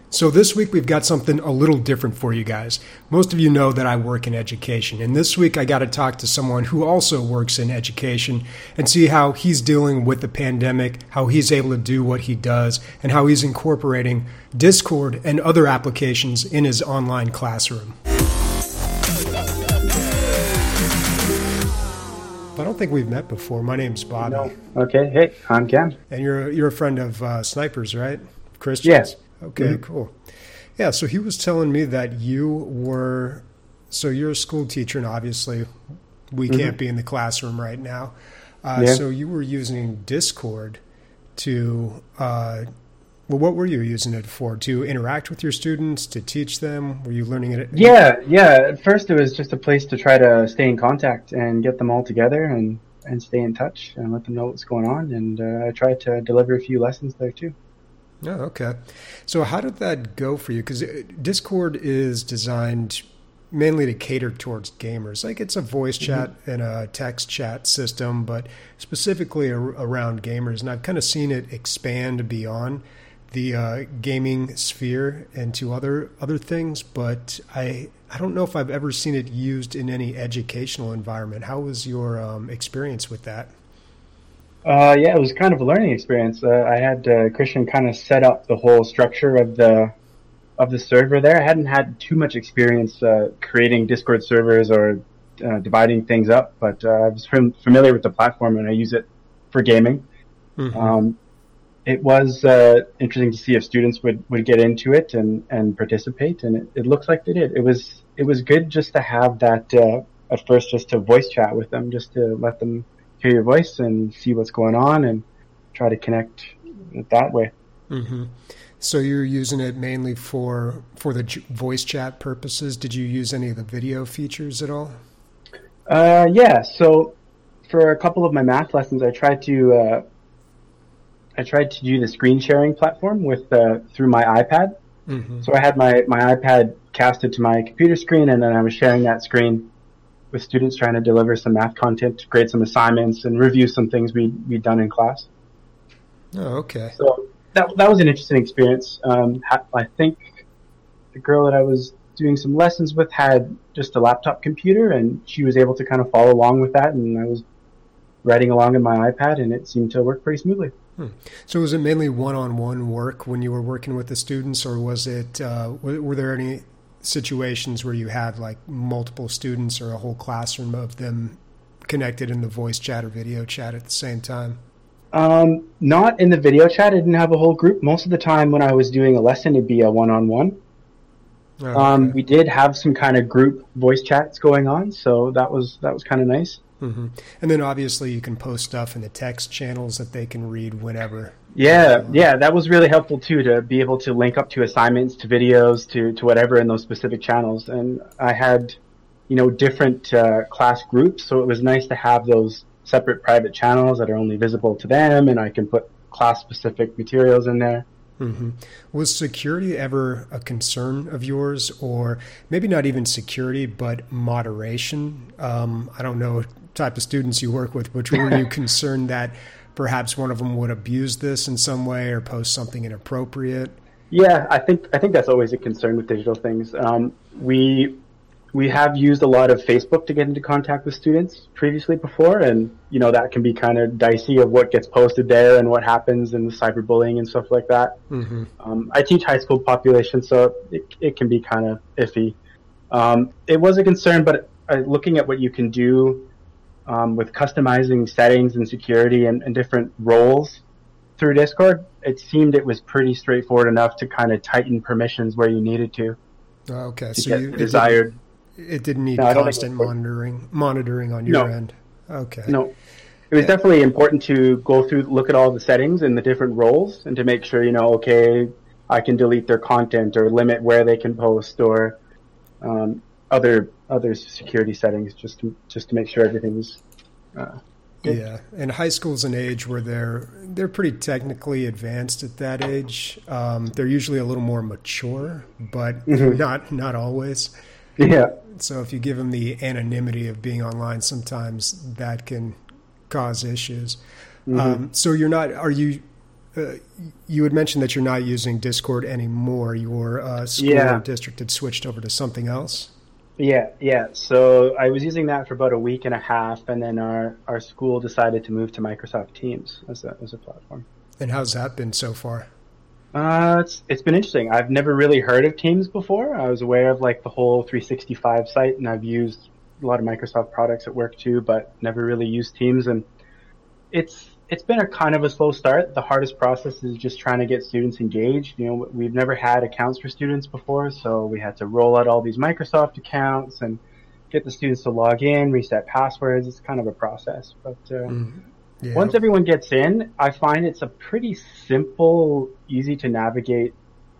So this week we've got something a little different for you guys. Most of you know that I work in education, and this week I got to talk to someone who also works in education and see how he's dealing with the pandemic, how he's able to do what he does, and how he's incorporating Discord and other applications in his online classroom. I don't think we've met before. My name's Bobby. No. Okay. Hey, I'm Cam. And you're a friend of Snipers, right? Christians? Yes. Okay, cool. Yeah, so he was telling me that you're a school teacher, and obviously we can't be in the classroom right now. So you were using Discord to, what were you using it for? To interact with your students, to teach them? Were you learning it? Yeah. At first it was just a place to try to stay in contact and get them all together and stay in touch and let them know what's going on. And I tried to deliver a few lessons there too. Oh, okay. So how did that go for you? Because Discord is designed mainly to cater towards gamers. Like, it's a voice chat and a text chat system, but specifically around gamers. And I've kind of seen it expand beyond the gaming sphere into other things, but I don't know if I've ever seen it used in any educational environment. How was your experience with that? Yeah, it was kind of a learning experience. I had Christian kind of set up the whole structure of the server there. I hadn't had too much experience creating Discord servers or dividing things up, but I was familiar with the platform and I use it for gaming. It was interesting to see if students would get into it and participate, and it looks like they did. It was good just to have that at first, just to voice chat with them, just to let them hear your voice and see what's going on and try to connect it that way. So you're using it mainly for the voice chat purposes. Did you use any of the video features at all? Yeah. So for a couple of my math lessons, I tried to do the screen sharing platform with through my iPad. So I had my iPad casted to my computer screen, and then I was sharing that screen with students, trying to deliver some math content, grade some assignments, and review some things we'd done in class. Oh, okay. So that was an interesting experience. I think the girl that I was doing some lessons with had just a laptop computer, and she was able to kind of follow along with that, and I was writing along in my iPad, and it seemed to work pretty smoothly. So was it mainly one-on-one work when you were working with the students, or was it were there any situations where you had like multiple students or a whole classroom of them connected in the voice chat or video chat at the same time? Not in the video chat. I didn't have a whole group. Most of the time when I was doing a lesson, it'd be a one-on-one. Okay. We did have some kind of group voice chats going on, so that was kind of nice. And then obviously you can post stuff in the text channels that they can read whenever. Yeah, that was really helpful too, to be able to link up to assignments, to videos, to whatever in those specific channels. And I had, different class groups, so it was nice to have those separate private channels that are only visible to them, and I can put class-specific materials in there. Was security ever a concern of yours, or maybe not even security, but moderation? I don't know what type of students you work with, but were you concerned that perhaps one of them would abuse this in some way or post something inappropriate? Yeah, I think that's always a concern with digital things. We have used a lot of Facebook to get into contact with students previously before, and that can be kind of dicey of what gets posted there and what happens in the cyberbullying and stuff like that. I teach high school population, so it can be kind of iffy. It was a concern, but looking at what you can do with customizing settings and security and different roles through Discord, it seemed it was pretty straightforward enough to kind of tighten permissions where you needed to. Okay, so you desired. It didn't need constant monitoring on your end. Okay. No. It was definitely important to look at all the settings and the different roles, and to make sure, okay, I can delete their content or limit where they can post, or other security settings, just to make sure everything's good. Yeah, and high school's an age where they're pretty technically advanced at that age. They're usually a little more mature, but not always. Yeah. So if you give them the anonymity of being online, sometimes that can cause issues. So are you you had mentioned that you're not using Discord anymore. Your school or district had switched over to something else. Yeah. So I was using that for about a week and a half, and then our school decided to move to Microsoft Teams as a platform. And how's that been so far? It's been interesting. I've never really heard of Teams before. I was aware of like the whole 365 site, and I've used a lot of Microsoft products at work too, but never really used Teams. And it's been a kind of a slow start. The hardest process is just trying to get students engaged. You know, we've never had accounts for students before, so we had to roll out all these Microsoft accounts and get the students to log in, reset passwords. It's kind of a process, but once everyone gets in, I find it's a pretty simple, easy to navigate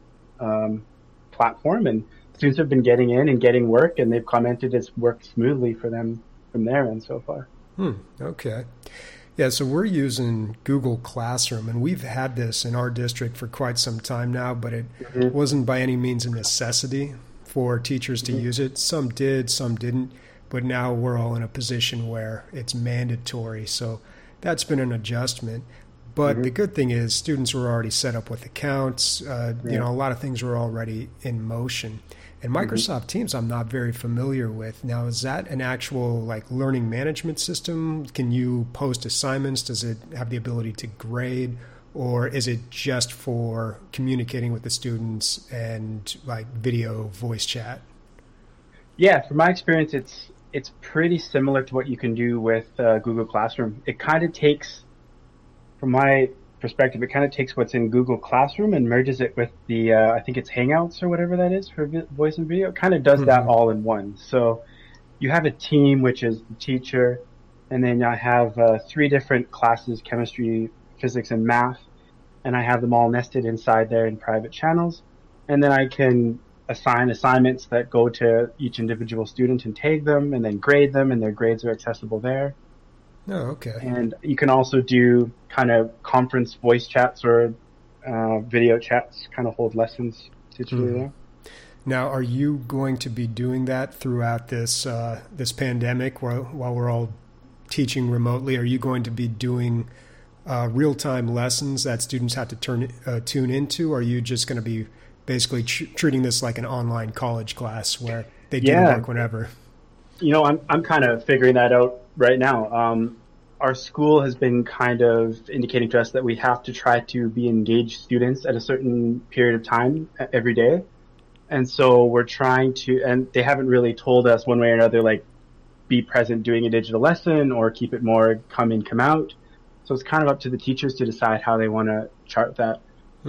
platform, and students have been getting in and getting work, and they've commented it's worked smoothly for them from there and so far. Okay. Yeah, so we're using Google Classroom, and we've had this in our district for quite some time now, but it wasn't by any means a necessity for teachers to use it. Some did, some didn't, but now we're all in a position where it's mandatory. So that's been an adjustment. But the good thing is students were already set up with accounts. You know, a lot of things were already in motion. And Microsoft Teams, I'm not very familiar with. Now, is that an actual like learning management system? Can you post assignments? Does it have the ability to grade? Or is it just for communicating with the students and like video voice chat? Yeah, from my experience, it's pretty similar to what you can do with Google Classroom. It kind of takes, from my perspective, it kind of takes what's in Google Classroom and merges it with the, I think it's Hangouts or whatever that is for voice and video. It kind of does that all in one. So you have a team, which is the teacher, and then I have 3 different classes, chemistry, physics, and math, and I have them all nested inside there in private channels. And then I can assign assignments that go to each individual student and tag them and then grade them, and their grades are accessible there. Oh, okay. And you can also do kind of conference voice chats or video chats, kind of hold lessons digitally there. Now, are you going to be doing that throughout this this pandemic while we're all teaching remotely? Are you going to be doing real-time lessons that students have to tune into? Or are you just going to be basically treating this like an online college class where they do work whenever? You know, I'm kind of figuring that out right now. Our school has been kind of indicating to us that we have to try to be engaged students at a certain period of time every day. And so we're trying to, and they haven't really told us one way or another, like be present doing a digital lesson or keep it more come in, come out. So it's kind of up to the teachers to decide how they want to chart that.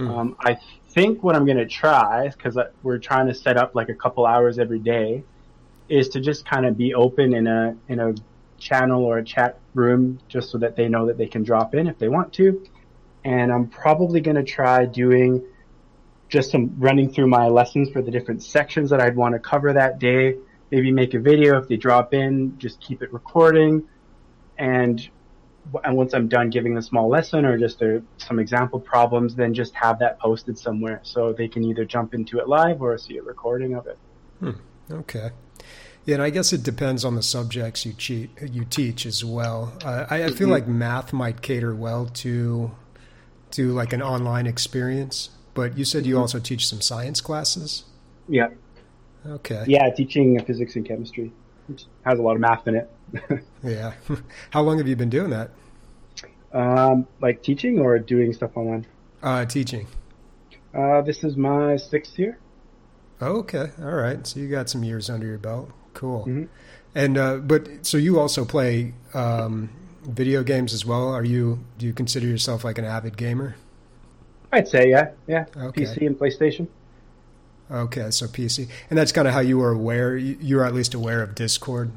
I think what I'm going to try, because we're trying to set up like a couple hours every day, is to just kind of be open in a channel or a chat room just so that they know that they can drop in if they want to. And I'm probably going to try doing just some running through my lessons for the different sections that I'd want to cover that day. Maybe make a video if they drop in, just keep it recording. And once I'm done giving a small lesson or just some example problems, then just have that posted somewhere so they can either jump into it live or see a recording of it. Okay. Yeah, and I guess it depends on the subjects you teach as well. I feel like math might cater well to like an online experience, but you said you also teach some science classes? Yeah. Okay. Yeah, teaching physics and chemistry, which has a lot of math in it. Yeah. How long have you been doing that? Like teaching or doing stuff online? Teaching. This is my 6th year. Oh, okay. All right. So you got some years under your belt. Cool. And but so you also play video games as well? Do you consider yourself like an avid gamer? I'd say yeah. Okay. PC and PlayStation. Okay, so PC, and that's kind of how you were aware. You were at least aware of Discord.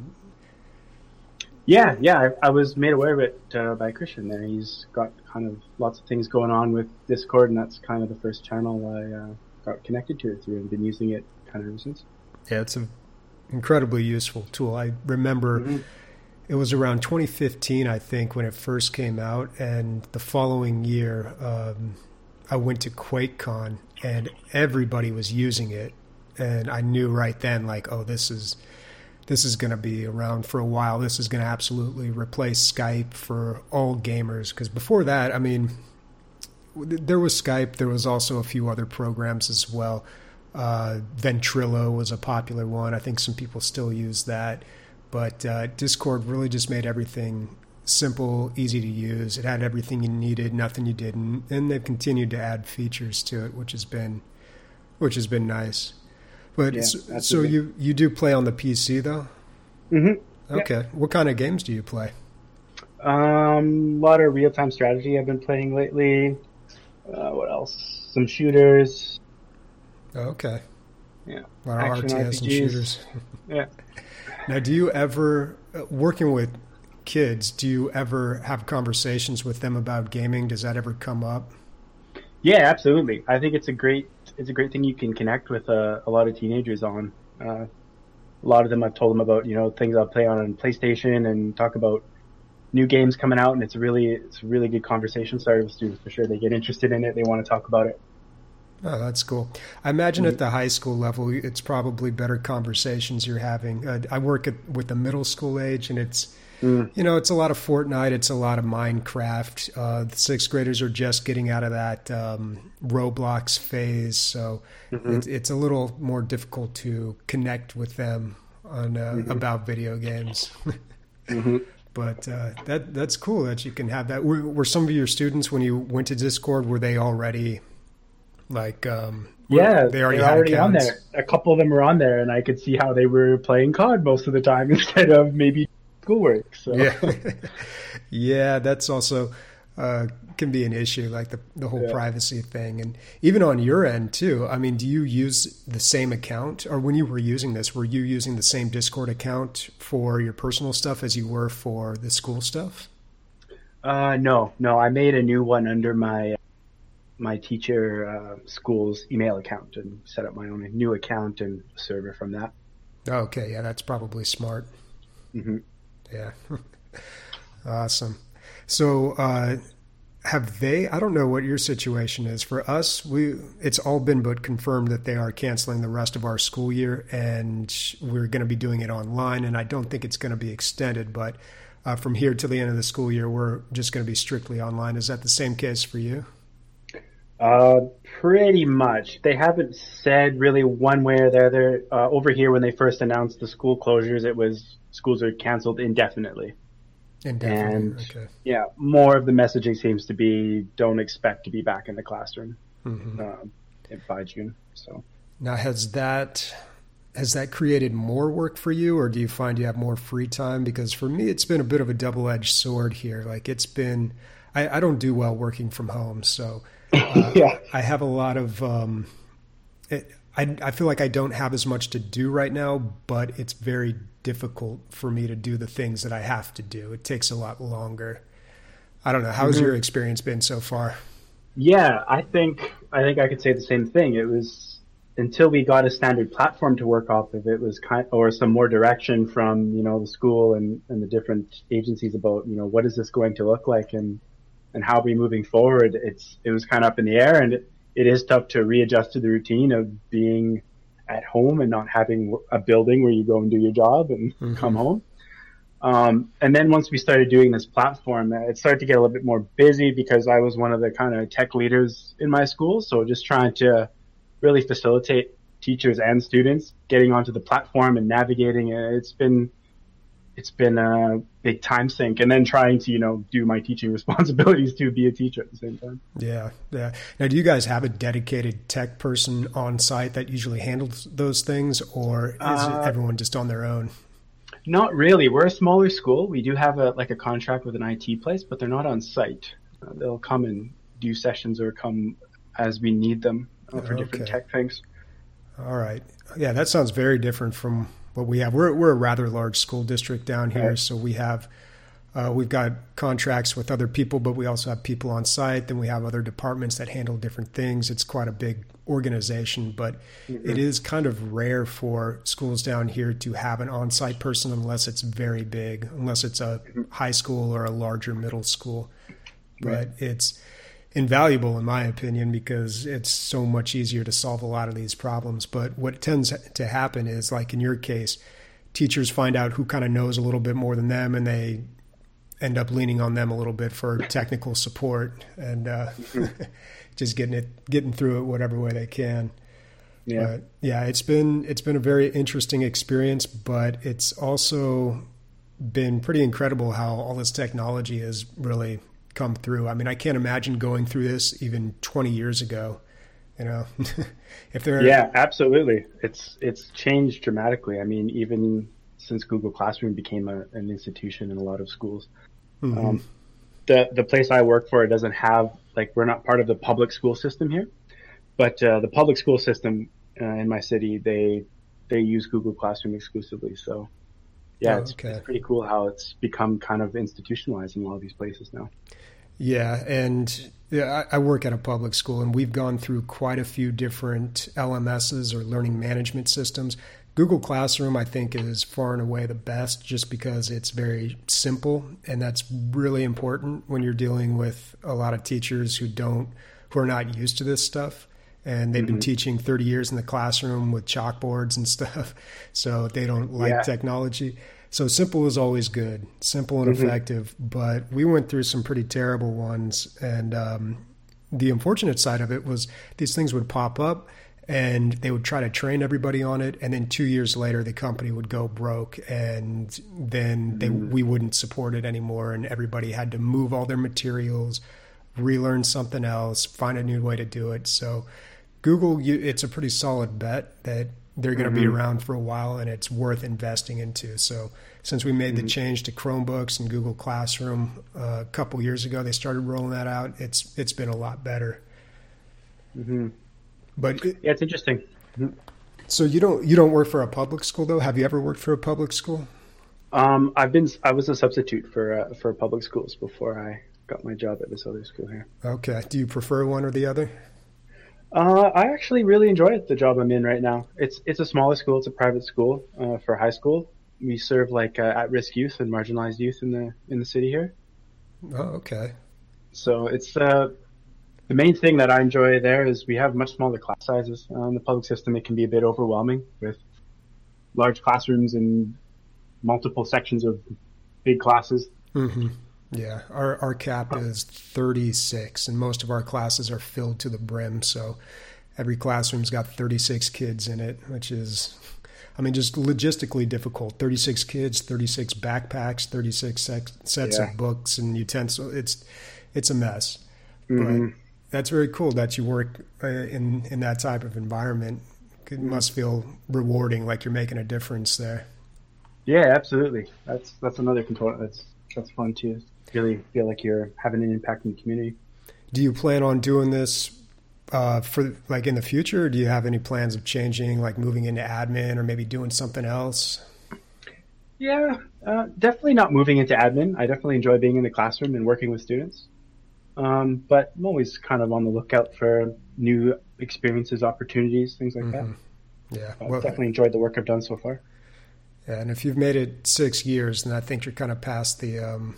Yeah. I was made aware of it by Christian. There, he's got kind of lots of things going on with Discord, and that's kind of the first channel I got connected to it through, and been using it kind of ever since. Yeah, it's an incredibly useful tool. I remember it was around 2015, I think, when it first came out, and the following year, I went to QuakeCon, and everybody was using it, and I knew right then, like, oh, this is going to be around for a while. This is going to absolutely replace Skype for all gamers. Because before that, I mean, there was Skype. There was also a few other programs as well. Ventrilo was a popular one. I think some people still use that. But Discord really just made everything simple, easy to use. It had everything you needed, nothing you didn't, and they've continued to add features to it, which has been nice. But Yeah, so absolutely. you do play on the PC though? Mm-hmm. Okay. What kind of games do you play? A lot of real-time strategy I've been playing lately. What else? Some shooters. Okay. Yeah. A lot of Action RTS and RPGs. shooters. Yeah. Now, do you ever, working with kids, do you ever have conversations with them about gaming? Does that ever come up? Yeah, absolutely. I think it's a great thing you can connect with a lot of teenagers on. A lot of them I've told them about, things I'll play on PlayStation and talk about new games coming out, and it's a really good conversation starter with students for sure. They get interested in it, they want to talk about it. Oh, that's cool. I imagine at the high school level, it's probably better conversations you're having. I work with the middle school age, and it's, it's a lot of Fortnite. It's a lot of Minecraft. The sixth graders are just getting out of that Roblox phase, so it's a little more difficult to connect with them on about video games. But that's cool that you can have that. Were some of your students, when you went to Discord, were they already like Yeah, they already they're had already on accounts? there. A couple of them were on there, and I could see how they were playing COD most of the time instead of maybe schoolwork. So Yeah, yeah, that's also can be an issue, like the whole yeah. privacy thing, and even on your end too. I mean, do you use the same account, or when you were using this, were you using the same Discord account for your personal stuff as you were for the school stuff? No, I made a new one under my teacher school's email account and set up my own new account and server from that. Okay, yeah, that's probably smart. Hmm. Yeah, awesome. So, have they? I don't know what your situation is. For us, it's all been but confirmed that they are canceling the rest of our school year, and we're going to be doing it online. And I don't think it's going to be extended. But from here to the end of the school year, we're just going to be strictly online. Is that the same case for you? Pretty much. They haven't said really one way or the other. Over here, when they first announced the school closures, it was schools are canceled indefinitely. Indefinitely. And Okay. yeah, more of the messaging seems to be don't expect to be back in the classroom Hmm. by June. So Now, has that created more work for you, or do you find you have more free time? Because for me, it's been a bit of a double-edged sword here. Like it's been, I don't do well working from home, so yeah. I have a lot of. I feel like I don't have as much to do right now, but it's very difficult for me to do the things that I have to do. It takes a lot longer. I don't know. How's your experience been so far? Yeah, I think I could say the same thing. It was until we got a standard platform to work off of. It was or some more direction from the school and the different agencies about what is this going to look like and how are we moving forward. It was kind of up in the air, and it is tough to readjust to the routine of being at home and not having a building where you go and do your job and come home. And then once we started doing this platform, it started to get a little bit more busy because I was one of the kind of tech leaders in my school. So just trying to really facilitate teachers and students getting onto the platform and navigating it. It's been a big time sink, and then trying to, do my teaching responsibilities to be a teacher at the same time. Yeah, yeah. Now, do you guys have a dedicated tech person on site that usually handles those things, or is it everyone just on their own? Not really. We're a smaller school. We do have a contract with an IT place, but they're not on site. They'll come and do sessions or come as we need them for different Okay. tech things. All right. Yeah, that sounds very different from what we have. We're a rather large school district down here, Right. so we've got contracts with other people, but we also have people on site. Then we have other departments that handle different things. It's quite a big organization, but it is kind of rare for schools down here to have an on-site person unless it's very big, unless it's a high school or a larger middle school. But it's invaluable in my opinion because it's so much easier to solve a lot of these problems. But what tends to happen is, like in your case, teachers find out who kind of knows a little bit more than them, and end up leaning on them a little bit for technical support and just getting through it whatever way they can. Yeah. But yeah, it's been a very interesting experience, but it's also been pretty incredible how all this technology has really come through. I mean, I can't imagine going through this even 20 years ago, you know. Yeah, absolutely. It's changed dramatically. I mean, even since Google Classroom became an institution in a lot of schools. Mm-hmm. The place I work for, it doesn't have, like, we're not part of the public school system here, but the public school system in my city, they use Google Classroom exclusively. So yeah, it's pretty cool how it's become kind of institutionalized in a lot of these places now. Yeah, and I work at a public school, and we've gone through quite a few different LMSs or learning management systems. Google Classroom, I think, is far and away the best just because it's very simple, and that's really important when you're dealing with a lot of teachers who are not used to this stuff, and they've been teaching 30 years in the classroom with chalkboards and stuff, so they don't like technology. So simple is always good, simple and effective, but we went through some pretty terrible ones, and the unfortunate side of it was these things would pop up, and they would try to train everybody on it, and then 2 years later the company would go broke, and then we wouldn't support it anymore, and everybody had to move all their materials, relearn something else, find a new way to do it. So Google, it's a pretty solid bet that they're going to be around for a while, and it's worth investing into. So since we made the change to Chromebooks and Google Classroom a couple years ago, they started rolling that out. It's been a lot better. But yeah, it's interesting. So you don't work for a public school though? Have you ever worked for a public school? I was a substitute for public schools before I got my job at this other school here. Okay. Do you prefer one or the other? I actually really enjoy the job I'm in right now. It's a smaller school. It's a private school for high school. We serve like at-risk youth and marginalized youth in the city here. Oh, okay. So it's the main thing that I enjoy there is we have much smaller class sizes. In the public system, it can be a bit overwhelming with large classrooms and multiple sections of big classes. Yeah, our cap is 36, and most of our classes are filled to the brim. So every classroom's got 36 kids in it, which is, I mean, just logistically difficult. 36 kids, 36 backpacks, 36 sets of books and utensils. It's a mess. But that's very cool that you work in that type of environment. It must feel rewarding, like you're making a difference there. Yeah, absolutely. That's another component that's fun too. Really feel like you're having an impact in the community. Do you plan on doing this for like in the future? Or do you have any plans of changing, like moving into admin or maybe doing something else? Yeah, definitely not moving into admin. I definitely enjoy being in the classroom and working with students. But I'm always kind of on the lookout for new experiences, opportunities, things like that. Yeah, I've definitely enjoyed the work I've done so far. Yeah, and if you've made it 6 years, then I think you're kind of past the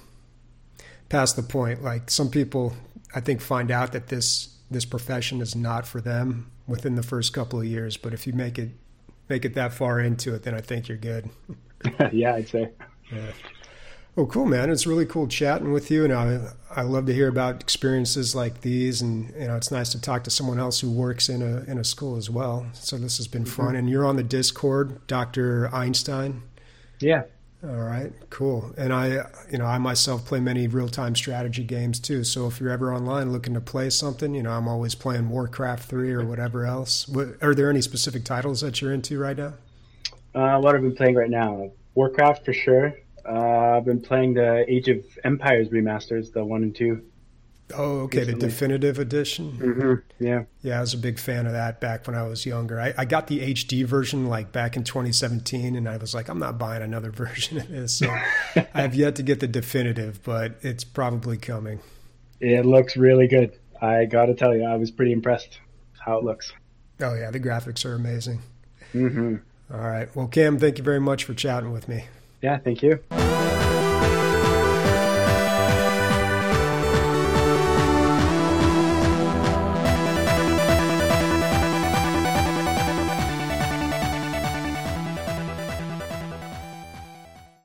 point. Like some people, I think, find out that this profession is not for them within the first couple of years. But if you make it that far into it, then I think you're good. Yeah, I'd say. Yeah. Well, cool, man. It's really cool chatting with you, and I love to hear about experiences like these. And it's nice to talk to someone else who works in a school as well. So this has been fun. And you're on the Discord, Dr. Einstein. Yeah. All right, cool. And I myself play many real-time strategy games too. So if you're ever online looking to play something, I'm always playing Warcraft 3 or whatever else. Are there any specific titles that you're into right now? What I've been playing right now, Warcraft for sure. I've been playing the Age of Empires remasters, the 1 and 2. Oh, okay, recently. The definitive edition. Yeah. Yeah, I was a big fan of that back when I was younger. I got the HD version like back in 2017, and I was like, I'm not buying another version of this. So I have yet to get the definitive, but it's probably coming. It looks really good. I got to tell you, I was pretty impressed how it looks. Oh yeah, the graphics are amazing. All right. Well, Cam, thank you very much for chatting with me. Yeah, thank you.